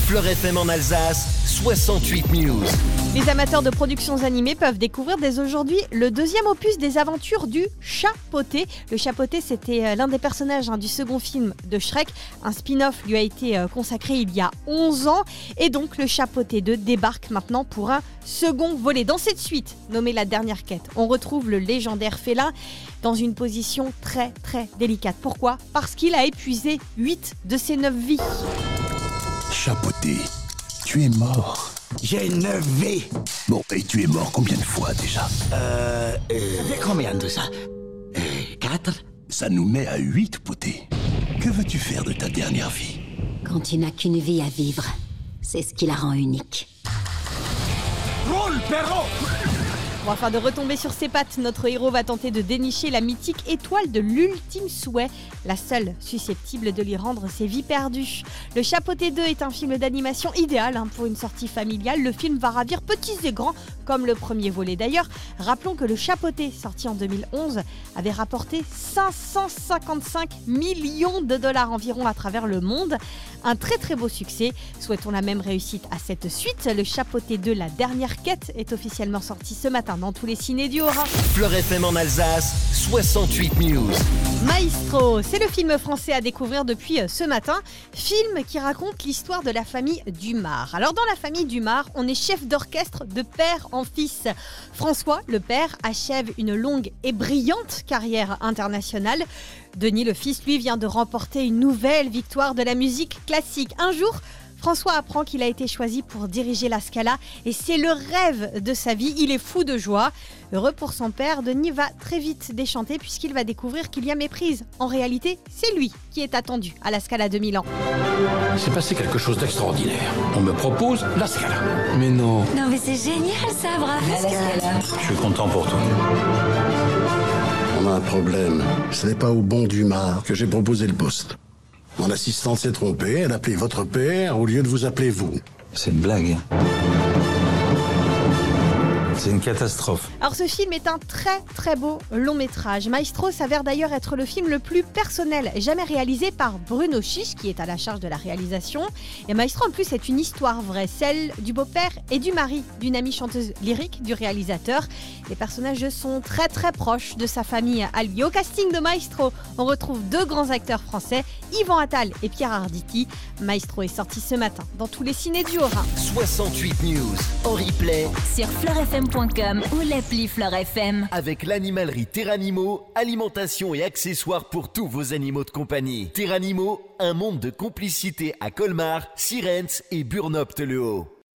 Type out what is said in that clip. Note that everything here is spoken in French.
Fleur FM en Alsace, 68 News. Les amateurs de productions animées peuvent découvrir dès aujourd'hui le deuxième opus des aventures du Chapoté. Le Chapoté, c'était l'un des personnages du second film de Shrek. Un spin-off lui a été consacré il y a 11 ans. Et donc, le Chapoté 2 débarque maintenant pour un second volet. Dans cette suite, nommée La Dernière Quête, on retrouve le légendaire félin dans une position très très délicate. Pourquoi ? Parce qu'il a épuisé 8 de ses 9 vies. Chapoté, tu es mort. J'ai 9 vies. Bon, et tu es mort combien de fois déjà? Ça fait combien de ça 4. Ça nous met à 8, Poté. Que veux-tu faire de ta dernière vie? Quand tu n'as qu'une vie à vivre, c'est ce qui la rend unique. Roule, Perrault! Bon, afin de retomber sur ses pattes, notre héros va tenter de dénicher la mythique étoile de l'ultime souhait, la seule susceptible de lui rendre ses vies perdues. Le Chapoté 2 est un film d'animation idéal pour une sortie familiale. Le film va ravir petits et grands, comme le premier volet. D'ailleurs, rappelons que le Chapoté, sorti en 2011, avait rapporté 555 millions de dollars environ à travers le monde. Un très très beau succès. Souhaitons la même réussite à cette suite. Le Chapoté 2, La Dernière Quête, est officiellement sorti ce matin dans tous les ciné du Haut-Rhin. Fleur FM en Alsace, 68 News. Maestro, c'est le film français à découvrir depuis ce matin. Film qui raconte l'histoire de la famille Dumas. Alors dans la famille Dumas, on est chef d'orchestre de père en fils. François, le père, achève une longue et brillante carrière internationale. Denis, le fils, lui, vient de remporter une nouvelle victoire de la musique classique. Un jour, François apprend qu'il a été choisi pour diriger la Scala et c'est le rêve de sa vie. Il est fou de joie. Heureux pour son père, Denis va très vite déchanter puisqu'il va découvrir qu'il y a méprise. En réalité, c'est lui qui est attendu à la Scala de Milan. Il s'est passé quelque chose d'extraordinaire. On me propose la Scala. Mais non. Non mais c'est génial ça, bravo. Je suis content pour toi. On a un problème. Ce n'est pas au bon Dumas que j'ai proposé le poste. Mon assistante s'est trompée, elle a appelé votre père au lieu de vous appeler vous. C'est une blague. C'est une catastrophe. Alors ce film est un très très beau long métrage. Maestro s'avère d'ailleurs être le film le plus personnel jamais réalisé par Bruno Chiche qui est à la charge de la réalisation. Et Maestro en plus est une histoire vraie, celle du beau-père et du mari d'une amie chanteuse lyrique du réalisateur. Les personnages sont très très proches de sa famille à lui. Au casting de Maestro, on retrouve deux grands acteurs français, Yvan Attal et Pierre Arditi. Maestro est sorti ce matin dans tous les ciné du Haut-Rhin. 68 News en replay sur fleurfm.com ou l'appli Fleur FM. avec l'animalerie Terranimo, alimentation et accessoires pour tous vos animaux de compagnie. Terranimo, un monde de complicité à Colmar, Sirens et Burnopte-le-Haut.